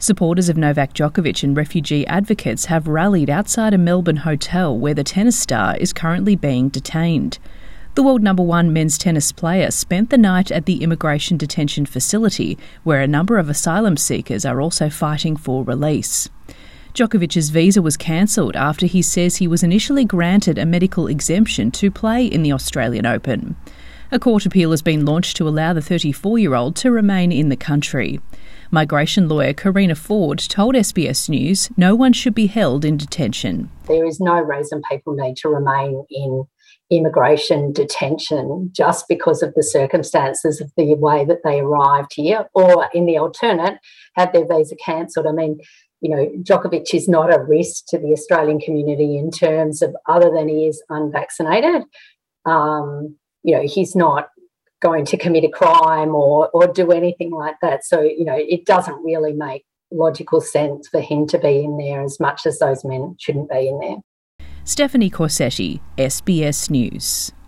Supporters of Novak Djokovic and refugee advocates have rallied outside a Melbourne hotel where the tennis star is currently being detained. The world number one men's tennis player spent the night at the immigration detention facility, where a number of asylum seekers are also fighting for release. Djokovic's visa was cancelled after he says he was initially granted a medical exemption to play in the Australian Open. A court appeal has been launched to allow the 34-year-old to remain in the country. Migration lawyer Karina Ford told SBS News no one should be held in detention. There is no reason people need to remain in immigration detention just because of the circumstances of the way that they arrived here, or in the alternate, had their visa cancelled. I mean, Djokovic is not a risk to the Australian community in terms of, other than he is unvaccinated, he's not going to commit a crime or do anything like that. So, it doesn't really make logical sense for him to be in there, as much as those men shouldn't be in there. Stephanie Corsetti, SBS News.